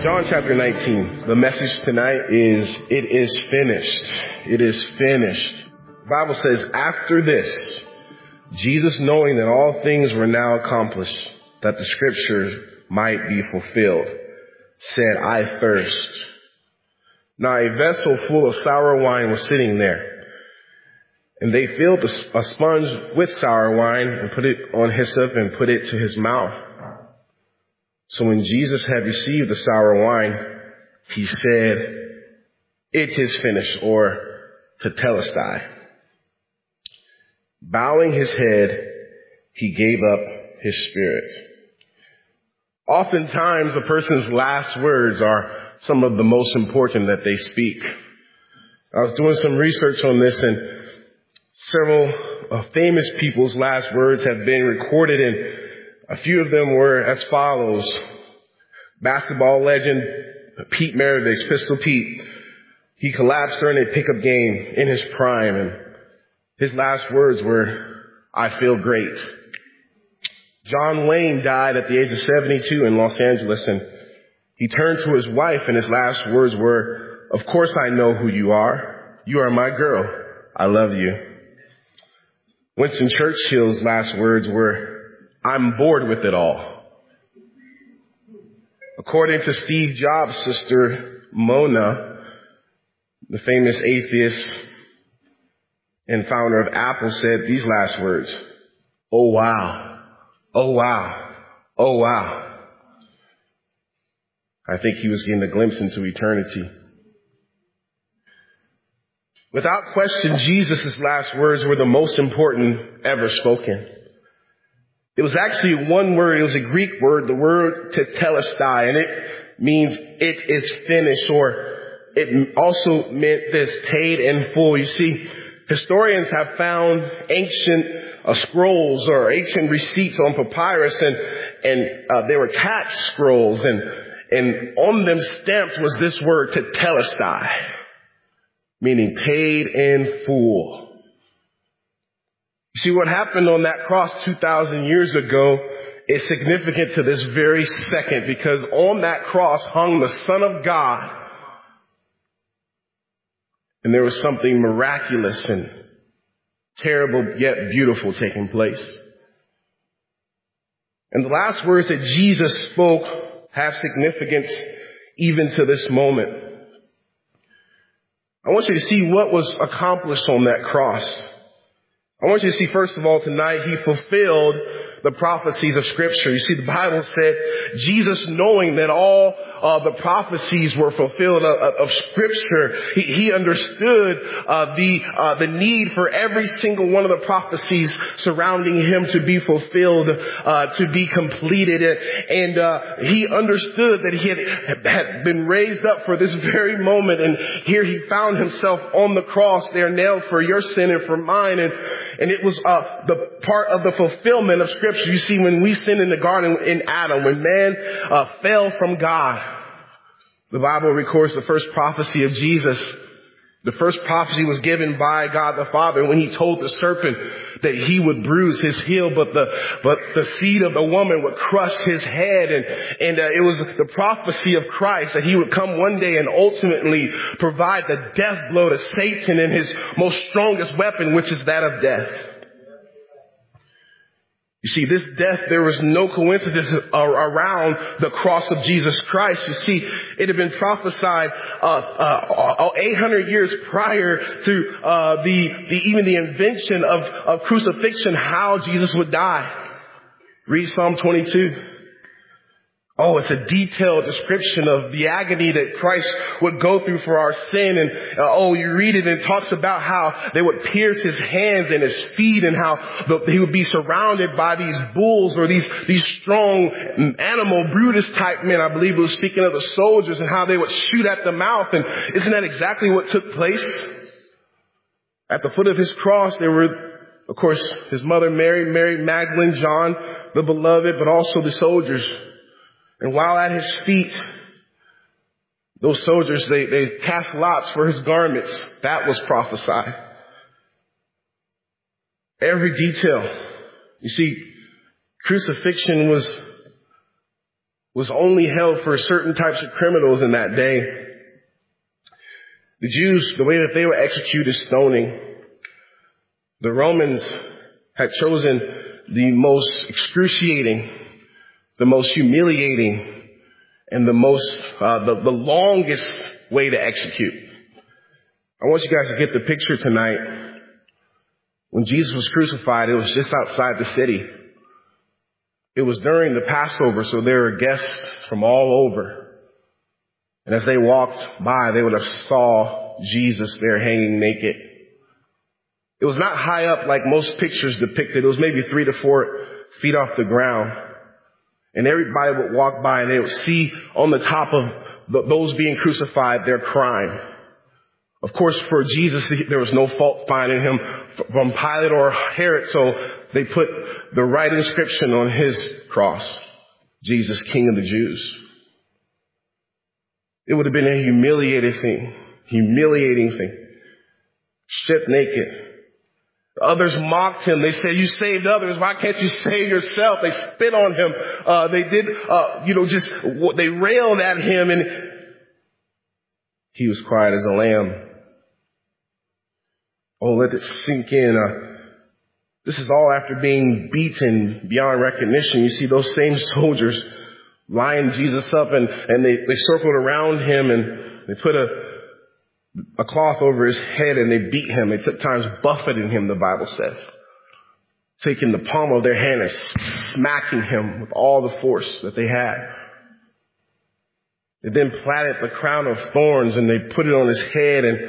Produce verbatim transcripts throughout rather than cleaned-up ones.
John chapter nineteen. The message tonight is, it is finished. It is finished. The Bible says, after this, Jesus, knowing that all things were now accomplished, that the scriptures might be fulfilled, said, I thirst. Now a vessel full of sour wine was sitting there, and they filled a sponge with sour wine and put it on hyssop and put it to his mouth. So when Jesus had received the sour wine, he said, it is finished, or tetelestai. Bowing his head, he gave up his spirit. Oftentimes, a person's last words are some of the most important that they speak. I was doing some research on this, and several uh, famous people's last words have been recorded, and a few of them were as follows. Basketball legend Pete Maravich, Pistol Pete, he collapsed during a pickup game in his prime, and his last words were, I feel great. John Wayne died at the age of seventy-two in Los Angeles, and he turned to his wife, and his last words were, of course I know who you are. You are my girl. I love you. Winston Churchill's last words were, I'm bored with it all. According to Steve Jobs' sister, Mona, the famous atheist and founder of Apple, said these last words, oh wow, oh wow, oh wow. I think he was getting a glimpse into eternity. Without question, Jesus' last words were the most important ever spoken. It was actually one word. It was a Greek word, the word tetelestai, and it means it is finished, or it also meant this, paid in full. You see, historians have found ancient uh, scrolls or ancient receipts on papyrus, and and uh, they were tax scrolls, and and on them stamped was this word tetelestai, meaning paid in full. You see, what happened on that cross two thousand years ago is significant to this very second, because on that cross hung the Son of God. And there was something miraculous and terrible yet beautiful taking place. And the last words that Jesus spoke have significance even to this moment. I want you to see what was accomplished on that cross. I want you to see, first of all, tonight, he fulfilled the prophecies of Scripture. You see, the Bible said, Jesus, knowing that all uh, the prophecies were fulfilled of, of, of Scripture, he, he understood uh, the uh, the need for every single one of the prophecies surrounding him to be fulfilled, uh, to be completed. And uh, he understood that he had, had been raised up for this very moment. And here he found himself on the cross there, nailed for your sin and for mine. And, and it was uh, the part of the fulfillment of Scripture. You see, when we sinned in the garden in Adam, when man uh, fell from God, the Bible records the first prophecy of Jesus. The first prophecy was given by God the Father when he told the serpent that he would bruise his heel, but the but the seed of the woman would crush his head. And and uh, it was the prophecy of Christ that he would come one day and ultimately provide the death blow to Satan and his most strongest weapon, which is that of death. You see, this death, there was no coincidence around the cross of Jesus Christ. You see, it had been prophesied uh, uh, eight hundred years prior to uh, the, the even the invention of, of crucifixion, how Jesus would die. Read Psalm twenty-two. Oh, it's a detailed description of the agony that Christ would go through for our sin. And uh, oh, you read it and it talks about how they would pierce his hands and his feet, and how the, he would be surrounded by these bulls or these, these strong animal Brutus type men. I believe it was speaking of the soldiers, and how they would shoot at the mouth. And isn't that exactly what took place? At the foot of his cross, there were, of course, his mother Mary, Mary Magdalene, John, the beloved, but also the soldiers. And while at his feet, those soldiers, they, they cast lots for his garments. That was prophesied. Every detail. You see, crucifixion was was only held for certain types of criminals in that day. The Jews, the way that they were executed is stoning. The Romans had chosen the most excruciating, the most humiliating, and the most, uh, the, the longest way to execute. I want you guys to get the picture tonight. When Jesus was crucified, it was just outside the city. It was during the Passover, so there were guests from all over. And as they walked by, they would have saw Jesus there hanging naked. It was not high up like most pictures depicted. It was maybe three to four feet off the ground. And everybody would walk by and they would see on the top of the, those being crucified their crime. Of course, for Jesus, there was no fault finding him from Pilate or Herod, so they put the right inscription on his cross, Jesus, King of the Jews. It would have been a humiliating thing, humiliating thing. Stripped naked. Others mocked him. They said, you saved others. Why can't you save yourself? They spit on him. Uh, they did, uh, you know, just, they railed at him, and he was quiet as a lamb. Oh, let it sink in. Uh, this is all after being beaten beyond recognition. You see those same soldiers lining Jesus up, and, and they, they circled around him, and they put a, a cloth over his head, and they beat him. They took times buffeting him, the Bible says. Taking the palm of their hand and smacking him with all the force that they had. They then platted the crown of thorns, and they put it on his head, and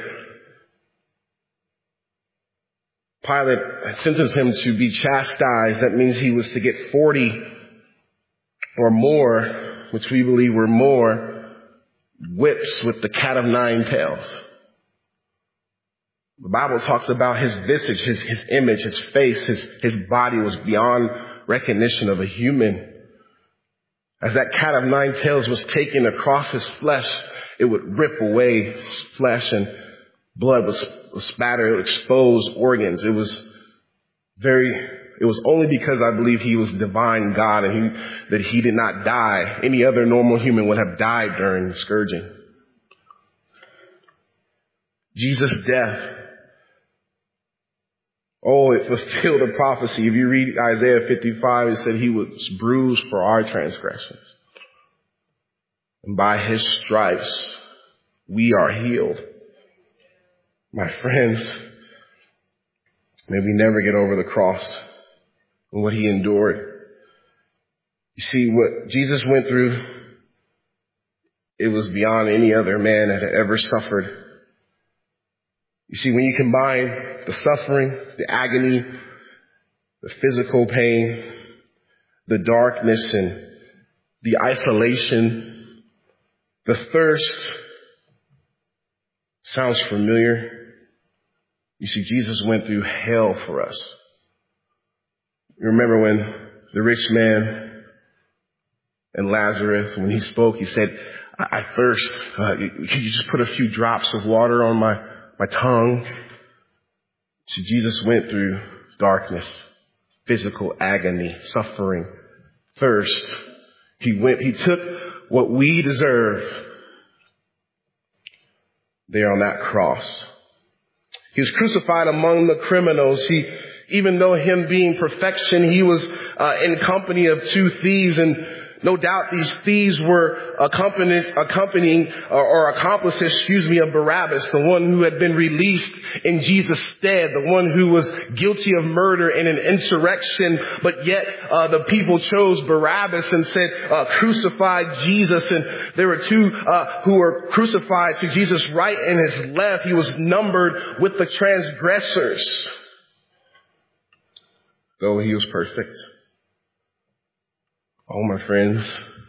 Pilate sentenced him to be chastised. That means he was to get forty or more, which we believe were more, whips with the cat of nine tails. The Bible talks about his visage, his, his image, his face, his, his body was beyond recognition of a human. As that cat of nine tails was taken across his flesh, it would rip away his flesh, and blood was, was spattered. It would expose organs. It was very, it was only because I believe he was divine God and he, that he did not die. Any other normal human would have died during the scourging. Jesus' death, oh, it fulfilled a prophecy. If you read Isaiah fifty-five, it said he was bruised for our transgressions. And by his stripes, we are healed. My friends, may we never get over the cross and what he endured. You see, what Jesus went through, it was beyond any other man that had ever suffered. You see, when you combine the suffering, the agony, the physical pain, the darkness and the isolation, the thirst, sounds familiar. You see, Jesus went through hell for us. You remember when the rich man and Lazarus, when he spoke, he said, I, I thirst. Uh, could you just put a few drops of water on my, my tongue? So Jesus went through darkness, physical agony, suffering, thirst. He went, he took what we deserve there on that cross. He was crucified among the criminals. He, even though him being perfection, he was uh, in company of two thieves, and no doubt these thieves were accompanies, accompanying or, or accomplices, excuse me, of Barabbas, the one who had been released in Jesus' stead, the one who was guilty of murder in an insurrection, but yet uh, the people chose Barabbas and said, uh, crucify Jesus. And there were two uh, who were crucified to Jesus' right and his left. He was numbered with the transgressors, though he was perfect. Oh, my friends,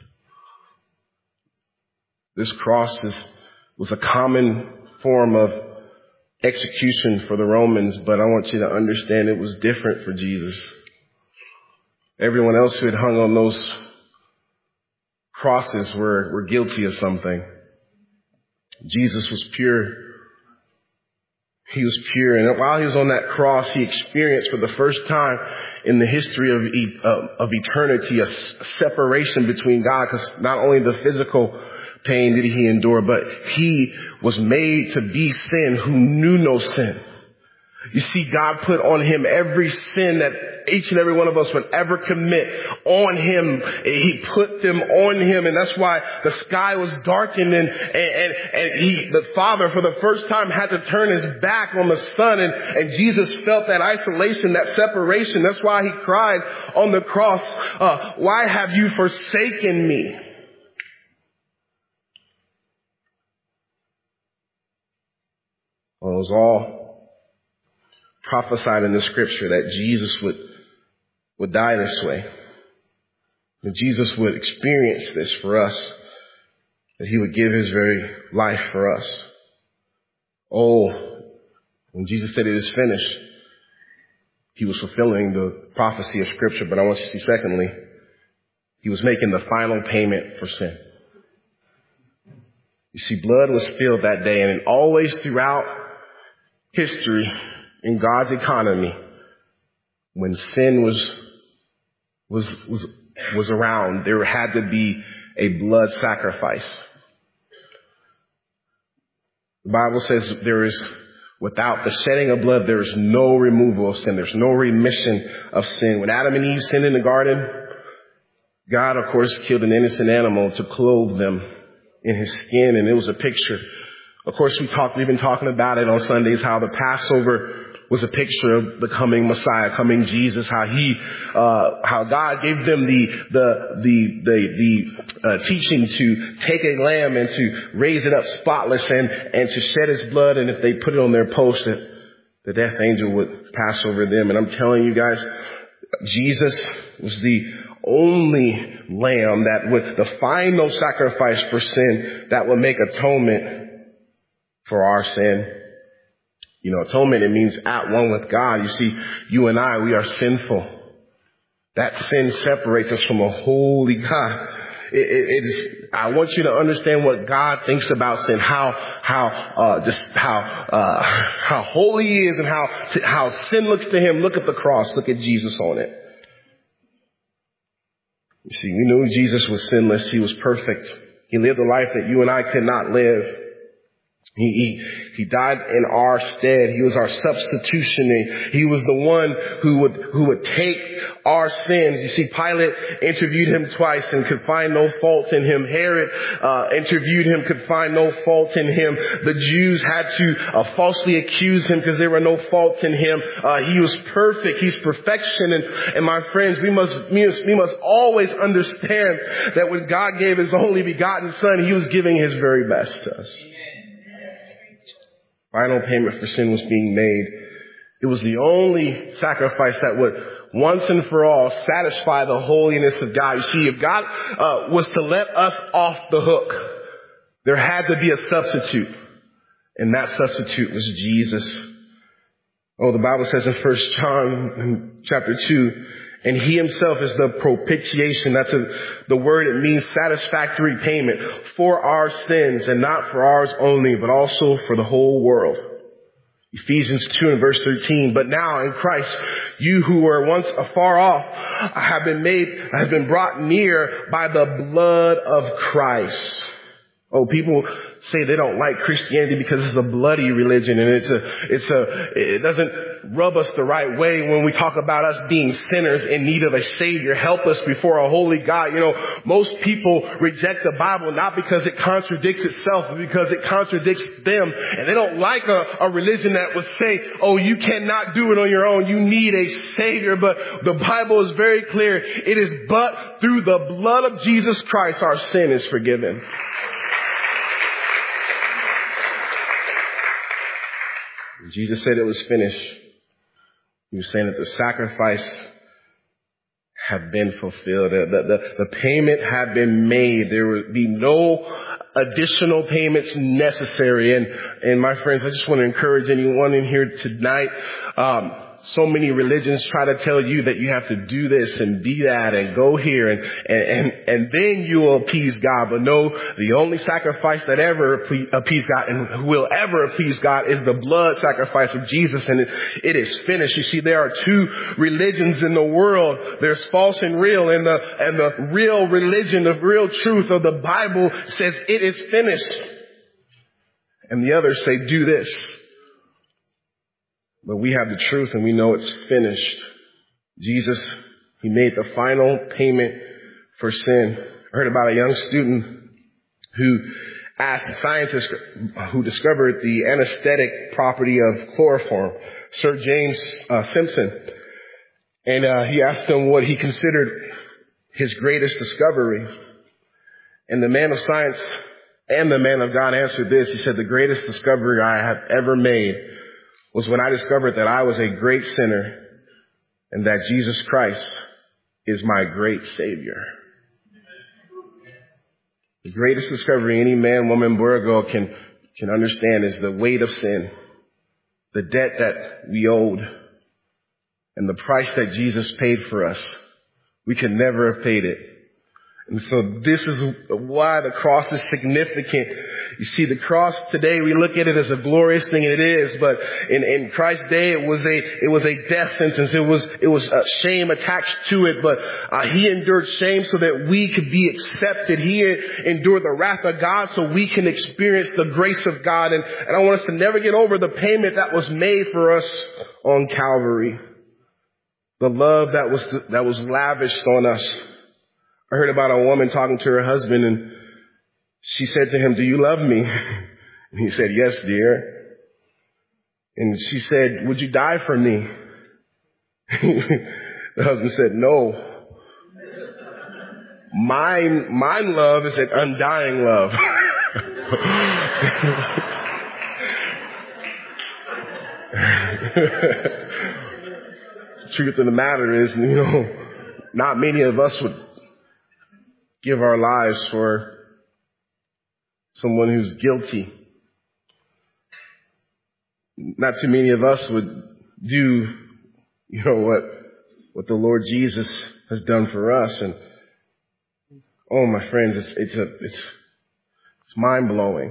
this cross is, was a common form of execution for the Romans, but I want you to understand it was different for Jesus. Everyone else who had hung on those crosses were, were guilty of something. Jesus was pure. He was pure. And while he was on that cross, he experienced for the first time in the history of, e- uh, of eternity a, s- a separation between God, because not only the physical pain did he endure, but he was made to be sin who knew no sin. You see, God put on him every sin that each and every one of us would ever commit on him. He put them on him, and that's why the sky was darkened, and, and, and, and he, the Father, for the first time had to turn his back on the Son, and, and Jesus felt that isolation, that separation. That's why he cried on the cross, uh, why have you forsaken me? Well, it was all prophesied in the scripture that Jesus would, would die this way. That Jesus would experience this for us. That he would give his very life for us. Oh, when Jesus said it is finished, he was fulfilling the prophecy of scripture. But I want you to see, secondly, he was making the final payment for sin. You see, blood was spilled that day, and always throughout history, in God's economy, when sin was, was, was, was around, there had to be a blood sacrifice. The Bible says there is, without the shedding of blood, there is no removal of sin. There's no remission of sin. When Adam and Eve sinned in the garden, God, of course, killed an innocent animal to clothe them in his skin. And it was a picture. Of course, we talked, we've been talking about it on Sundays, how the Passover was a picture of the coming Messiah, coming Jesus, how he, uh, how God gave them the, the, the, the, the, uh, teaching to take a lamb and to raise it up spotless and, and to shed his blood. And if they put it on their post, that the death angel would pass over them. And I'm telling you guys, Jesus was the only lamb that would, the final sacrifice for sin that would make atonement for our sin. You know, atonement, it means at one with God. You see, you and I, we are sinful. That sin separates us from a holy God. It, it, it is, I want you to understand what God thinks about sin, how, how, uh, just how, uh, how holy he is and how, how sin looks to him. Look at the cross. Look at Jesus on it. You see, we knew Jesus was sinless. He was perfect. He lived a life that you and I could not live. He, he, he died in our stead. He was our substitution. He was the one who would, who would take our sins. You see, Pilate interviewed him twice and could find no fault in him. Herod, uh, interviewed him, could find no fault in him. The Jews had to uh, falsely accuse him because there were no faults in him. Uh, he was perfect. He's perfection. And, and my friends, we must, we must, we must always understand that when God gave his only begotten son, he was giving his very best to us. Final payment for sin was being made. It was the only sacrifice that would once and for all satisfy the holiness of God. You see, if God uh, was to let us off the hook, there had to be a substitute. And that substitute was Jesus. Oh, the Bible says in First John chapter two, and he himself is the propitiation. That's a, the word. It means satisfactory payment for our sins, and not for ours only, but also for the whole world. Ephesians two and verse thirteen. But now in Christ, you who were once afar off have been made, have been brought near by the blood of Christ. Oh, people say they don't like Christianity because it's a bloody religion, and it's a, it's a, it doesn't rub us the right way when we talk about us being sinners in need of a Savior. Help us before a holy God. You know, most people reject the Bible not because it contradicts itself, but because it contradicts them. And they don't like a, a religion that would say, oh, you cannot do it on your own. You need a Savior. But the Bible is very clear. It is but through the blood of Jesus Christ our sin is forgiven. Jesus said it was finished. He was saying that the sacrifice had been fulfilled. The, the, the payment had been made. There would be no additional payments necessary. And, and my friends, I just want to encourage anyone in here tonight. Um, so many religions try to tell you that you have to do this and be that and go here and, and, and, and then you will appease God. But no, the only sacrifice that ever appease God and who will ever appease God is the blood sacrifice of Jesus. And it, it is finished. You see, there are two religions in the world. There's false and real, and the, and the real religion, the real truth of the Bible says it is finished. And the others say, do this. But we have the truth and we know it's finished. Jesus, he made the final payment for sin. I heard about a young student who asked scientists who discovered the anesthetic property of chloroform, Sir James uh, Simpson. And uh, he asked him what he considered his greatest discovery. And the man of science and the man of God answered this. He said, the greatest discovery I have ever made was when I discovered that I was a great sinner and that Jesus Christ is my great Savior. The greatest discovery any man, woman, boy, or girl can, can understand is the weight of sin, the debt that we owed, and the price that Jesus paid for us. We could never have paid it. And so this is why the cross is significant. You see, the cross today, we look at it as a glorious thing, and it is, but in, in Christ's day, it was a, it was a death sentence. It was, it was a shame attached to it, but uh, he endured shame so that we could be accepted. He endured the wrath of God so we can experience the grace of God. And, and I want us to never get over the payment that was made for us on Calvary. The love that was, that was lavished on us. I heard about a woman talking to her husband, and she said to him, do you love me? And he said, yes, dear. And she said, would you die for me? The husband said, no. Mine, mine love is an undying love. The truth of the matter is, you know, not many of us would give our lives for someone who's guilty. Not too many of us would do, you know, what, what the Lord Jesus has done for us. And, oh, my friends, it's, it's, a, it's, it's mind-blowing.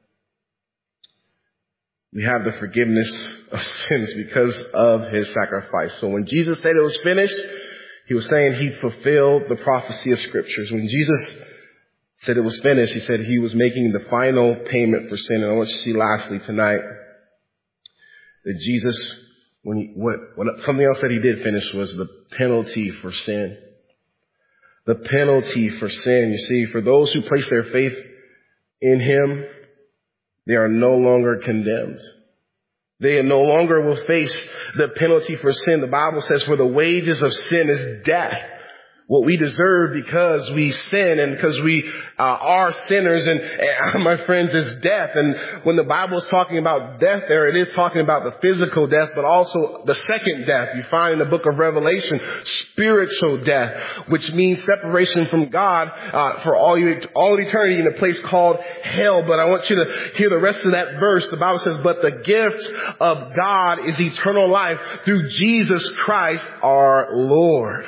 We have the forgiveness of sins because of his sacrifice. So when Jesus said it was finished, he was saying he fulfilled the prophecy of scriptures. When Jesus said it was finished, he said he was making the final payment for sin. And I want you to see lastly tonight that Jesus, when he, what, what, something else that he did finish was the penalty for sin. The penalty for sin. You see, for those who place their faith in him, they are no longer condemned. They no longer will face the penalty for sin. The Bible says, for the wages of sin is death. What we deserve because we sin and because we uh, are sinners, and, and my friends, is death. And when the Bible is talking about death there, it is talking about the physical death, but also the second death. You find in the book of Revelation, spiritual death, which means separation from God uh, for all, you, all eternity in a place called hell. But I want you to hear the rest of that verse. The Bible says, but the gift of God is eternal life through Jesus Christ our Lord.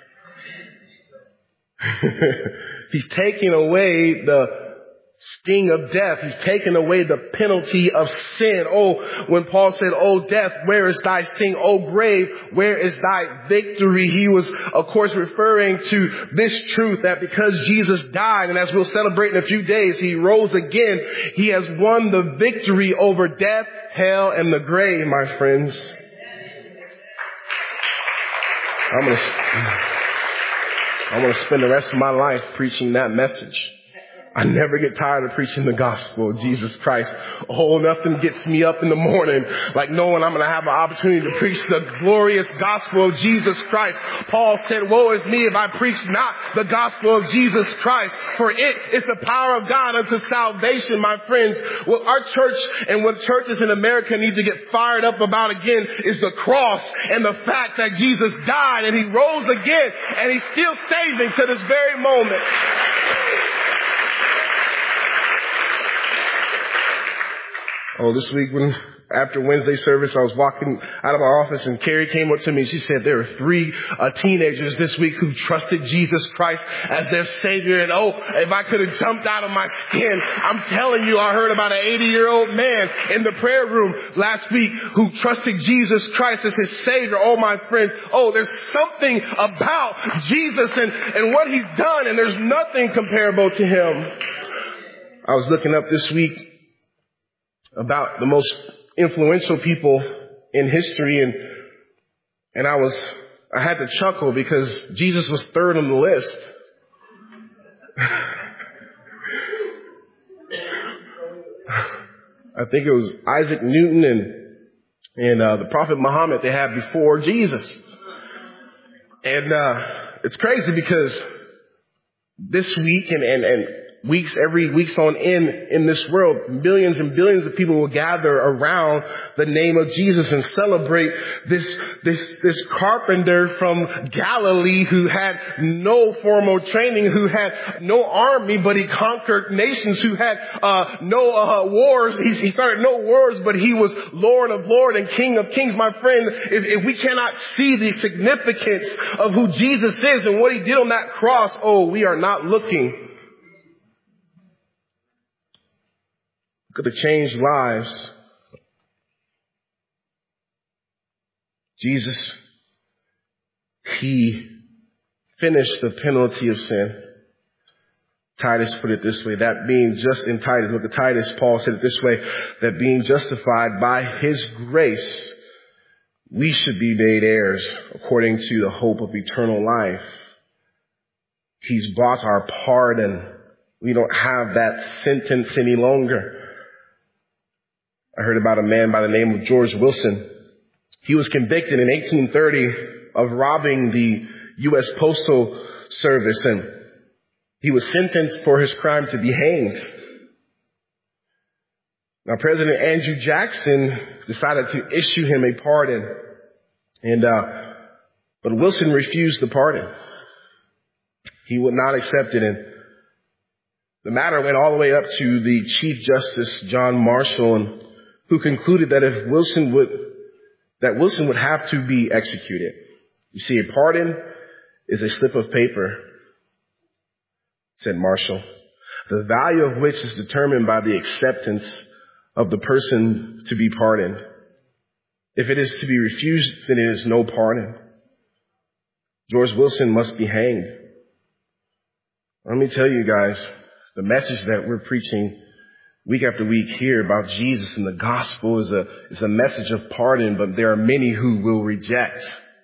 He's taking away the sting of death. He's taken away the penalty of sin. Oh, when Paul said, oh, death, where is thy sting? Oh, grave, where is thy victory? He was, of course, referring to this truth that because Jesus died, and as we'll celebrate in a few days, he rose again. He has won the victory over death, hell, and the grave, my friends. I'm going to... I want to spend the rest of my life preaching that message. I never get tired of preaching the gospel of Jesus Christ. Oh, nothing gets me up in the morning like knowing I'm going to have an opportunity to preach the glorious gospel of Jesus Christ. Paul said, woe is me if I preach not the gospel of Jesus Christ, for it is the power of God unto salvation, my friends. What our church and what churches in America need to get fired up about again is the cross and the fact that Jesus died and he rose again and he's still saving to this very moment. Oh, this week when after Wednesday service, I was walking out of our office and Carrie came up to me and she said, there are three uh, teenagers this week who trusted Jesus Christ as their Savior. And oh, if I could have jumped out of my skin, I'm telling you, I heard about an eighty-year-old man in the prayer room last week who trusted Jesus Christ as his Savior. Oh, my friends, oh, there's something about Jesus and, and what he's done, and there's nothing comparable to him. I was looking up this week about the most influential people in history, and and I was I had to chuckle because Jesus was third on the list. I think it was Isaac Newton and and uh, the Prophet Muhammad they had before Jesus. And uh, it's crazy because this week and, and, and weeks, every week's on end in this world, millions and billions of people will gather around the name of Jesus and celebrate this, this, this carpenter from Galilee who had no formal training, who had no army, but he conquered nations, who had, uh, no, uh, wars. He, he started no wars, but he was Lord of Lords and King of Kings. My friend, if, if we cannot see the significance of who Jesus is and what he did on that cross, oh, we are not looking. Could have changed lives. Jesus, he finished the penalty of sin. Titus put it this way, that being just in Titus, look at Titus, Paul said it this way, that being justified by his grace, we should be made heirs according to the hope of eternal life. He's bought our pardon. We don't have that sentence any longer. I heard about a man by the name of George Wilson. He was convicted in eighteen thirty of robbing the U S Postal Service, and he was sentenced for his crime to be hanged. Now, President Andrew Jackson decided to issue him a pardon, and uh, but Wilson refused the pardon. He would not accept it, and the matter went all the way up to the Chief Justice John Marshall, and who concluded that if Wilson would, that Wilson would have to be executed. You see, a pardon is a slip of paper, said Marshall, the value of which is determined by the acceptance of the person to be pardoned. If it is to be refused, then it is no pardon. George Wilson must be hanged. Let me tell you guys, the message that we're preaching week after week here about Jesus and the gospel is a, is a message of pardon, but there are many who will reject.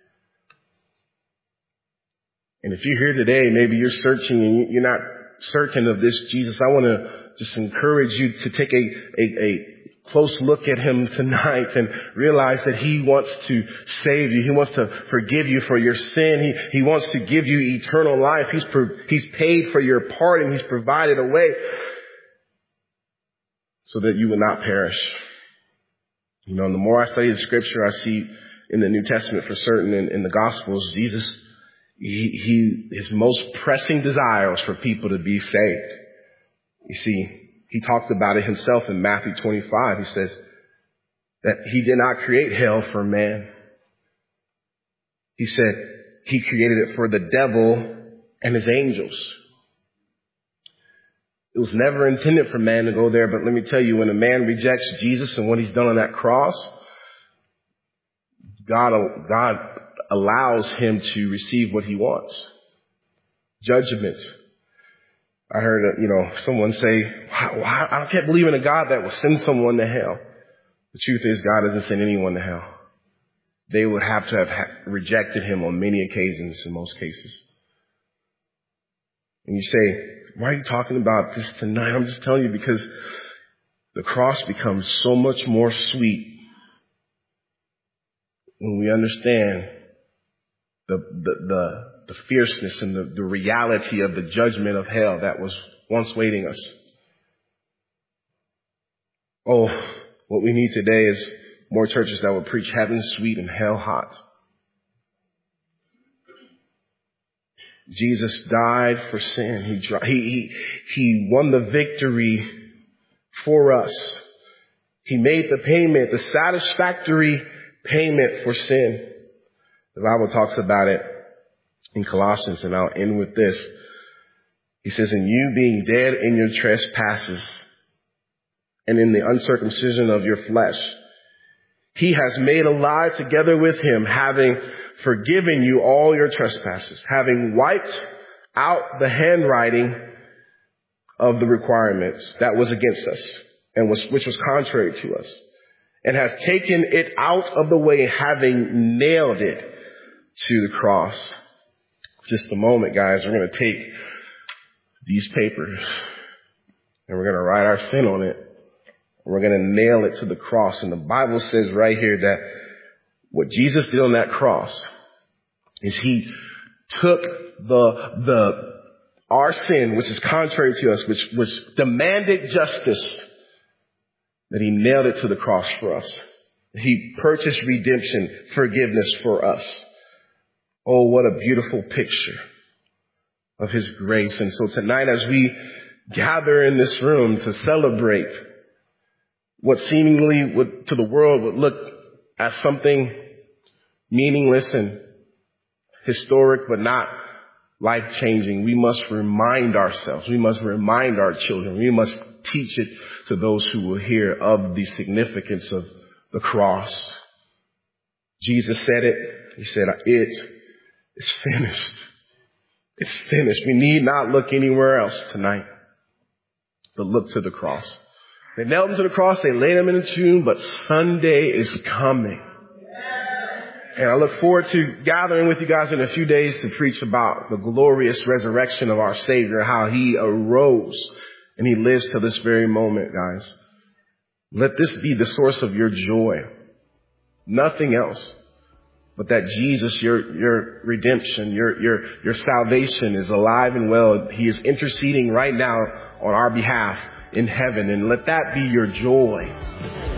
And if you're here today, maybe you're searching and you're not certain of this Jesus, I want to just encourage you to take a, a, a close look at him tonight and realize that he wants to save you. He wants to forgive you for your sin. He, he wants to give you eternal life. He's, pro, he's paid for your pardon. He's provided a way so that you will not perish. You know, and the more I study the scripture, I see in the New Testament for certain, in, in the Gospels, Jesus, he, he, his most pressing desire was for people to be saved. You see, he talked about it himself in Matthew twenty-five. He says that he did not create hell for man. He said he created it for the devil and his angels. It was never intended for man to go there, but let me tell you, when a man rejects Jesus and what he's done on that cross, God, God allows him to receive what he wants. Judgment. I heard, you know, someone say, wow, I can't believe in a God that will send someone to hell. The truth is, God doesn't send anyone to hell. They would have to have rejected him on many occasions in most cases. And you say, why are you talking about this tonight? I'm just telling you because the cross becomes so much more sweet when we understand the, the, the, the fierceness and the, the reality of the judgment of hell that was once waiting us. Oh, what we need today is more churches that will preach heaven sweet and hell hot. Jesus died for sin. He, he, he won the victory for us. He made the payment, the satisfactory payment for sin. The Bible talks about it in Colossians, and I'll end with this. He says, and you being dead in your trespasses and in the uncircumcision of your flesh, he has made alive together with him, having forgiven you all your trespasses, having wiped out the handwriting of the requirements that was against us and was, which was contrary to us, and has taken it out of the way, having nailed it to the cross. Just a moment, guys. We're going to take these papers and we're going to write our sin on it. We're going to nail it to the cross. And the Bible says right here that what Jesus did on that cross is he took the, the, our sin, which is contrary to us, which was demanded justice, that he nailed it to the cross for us. He purchased redemption, forgiveness for us. Oh, what a beautiful picture of his grace. And so tonight, as we gather in this room to celebrate what seemingly would, to the world would look as something meaningless and historic, but not life-changing, we must remind ourselves, we must remind our children, we must teach it to those who will hear of the significance of the cross. Jesus said it. He said, it is finished. It's finished. We need not look anywhere else tonight, but look to the cross. They nailed him to the cross. They laid him in a tomb, but Sunday is coming. And I look forward to gathering with you guys in a few days to preach about the glorious resurrection of our Savior, how he arose and he lives to this very moment, guys. Let this be the source of your joy. Nothing else but that Jesus, your, your redemption, your, your, your salvation is alive and well. He is interceding right now on our behalf in heaven, and let that be your joy.